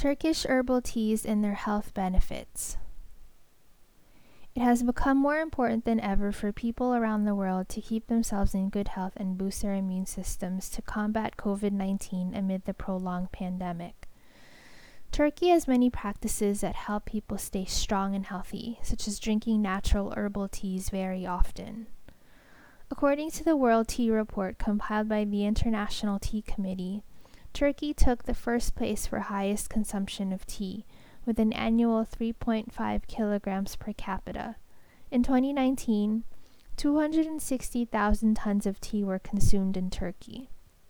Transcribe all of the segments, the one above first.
Turkish herbal teas and their health benefits. It has become more important than ever for people around the world to keep themselves in good health and boost their immune systems to combat COVID-19 amid the prolonged pandemic. Turkey has many practices that help people stay strong and healthy, such as drinking natural herbal teas very often. According to the World Tea Report compiled by the International Tea Committee, Turkey took the first place for highest consumption of tea, with an annual 3.5 kilograms per capita. In 2019, 260,000 tons of tea were consumed in Turkey.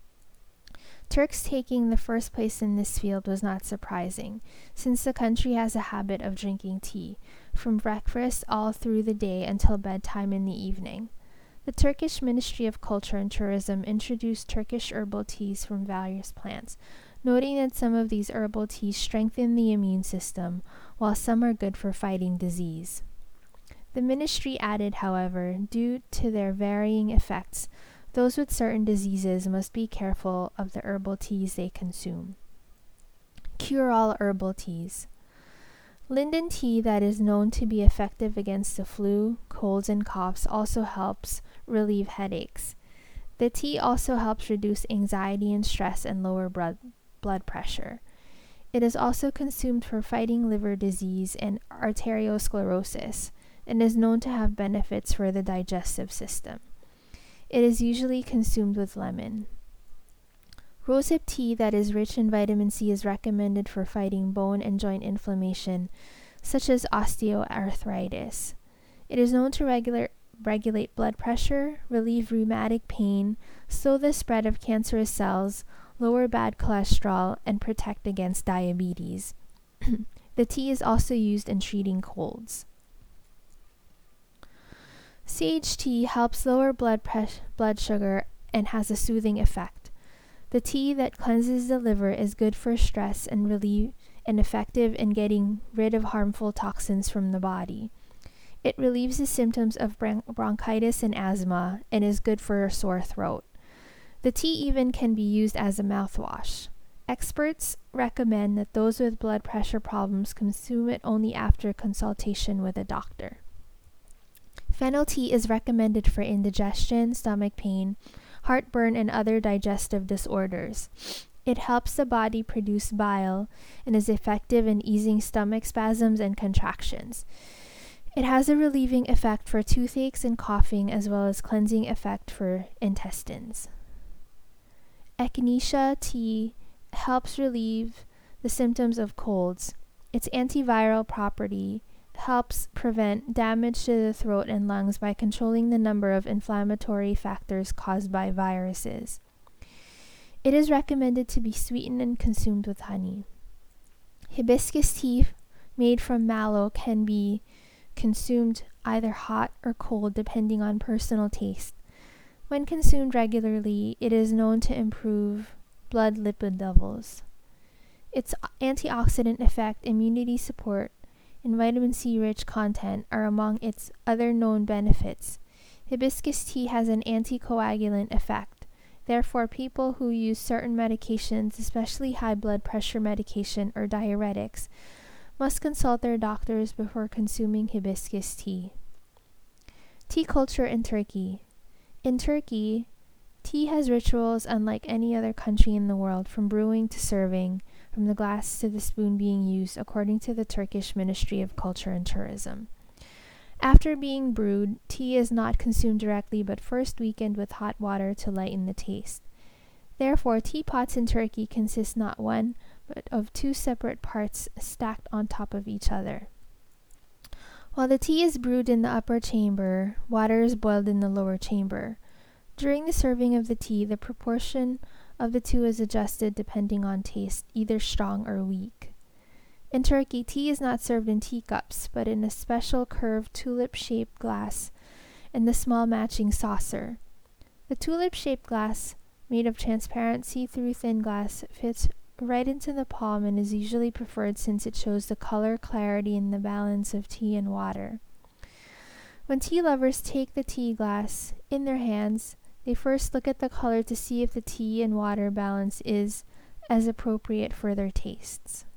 Turks taking the first place in this field was not surprising, since the country has a habit of drinking tea, from breakfast all through the day until bedtime in the evening. The Turkish Ministry of Culture and Tourism introduced Turkish herbal teas from various plants, noting that some of these herbal teas strengthen the immune system, while some are good for fighting disease. The ministry added, however, due to their varying effects, those with certain diseases must be careful of the herbal teas they consume. Cure-all herbal teas. Linden tea that is known to be effective against the flu, colds, and coughs also helps relieve headaches. The tea also helps reduce anxiety and stress and lower blood pressure. It is also consumed for fighting liver disease and arteriosclerosis, and is known to have benefits for the digestive system. It is usually consumed with lemon. Rosehip tea that is rich in vitamin C is recommended for fighting bone and joint inflammation, such as osteoarthritis. It is known to regulate blood pressure, relieve rheumatic pain, slow the spread of cancerous cells, lower bad cholesterol, and protect against diabetes. The tea is also used in treating colds. Sage tea helps lower blood sugar and has a soothing effect. The tea that cleanses the liver is good for stress and effective in getting rid of harmful toxins from the body. It relieves the symptoms of bronchitis and asthma and is good for a sore throat. The tea even can be used as a mouthwash. Experts recommend that those with blood pressure problems consume it only after consultation with a doctor. Fennel tea is recommended for indigestion, stomach pain, heartburn, and other digestive disorders. It helps the body produce bile and is effective in easing stomach spasms and contractions. It has a relieving effect for toothaches and coughing, as well as cleansing effect for intestines. Echinacea tea helps relieve the symptoms of colds. Its antiviral property helps prevent damage to the throat and lungs by controlling the number of inflammatory factors caused by viruses. It is recommended to be sweetened and consumed with honey. Hibiscus tea made from mallow can be consumed either hot or cold depending on personal taste. When consumed regularly, it is known to improve blood lipid levels. Its antioxidant effect, immunity support, and vitamin C-rich content are among its other known benefits. Hibiscus tea has an anticoagulant effect. Therefore, people who use certain medications, especially high blood pressure medication or diuretics, must consult their doctors before consuming hibiscus tea. Tea culture in Turkey. In Turkey, tea has rituals unlike any other country in the world, from brewing to serving, from the glass to the spoon being used, according to the Turkish Ministry of Culture and Tourism. After being brewed, tea is not consumed directly but first weakened with hot water to lighten the taste. Therefore, teapots in Turkey consist not one, but of two separate parts stacked on top of each other. While the tea is brewed in the upper chamber, water is boiled in the lower chamber. During the serving of the tea, the proportion of the two is adjusted depending on taste, either strong or weak. In Turkey, tea is not served in teacups, but in a special curved tulip-shaped glass and the small matching saucer. The tulip-shaped glass, made of transparent see-through thin glass, fits right into the palm and is usually preferred since it shows the color, clarity, and the balance of tea and water. When tea lovers take the tea glass in their hands, they first look at the color to see if the tea and water balance is as appropriate for their tastes.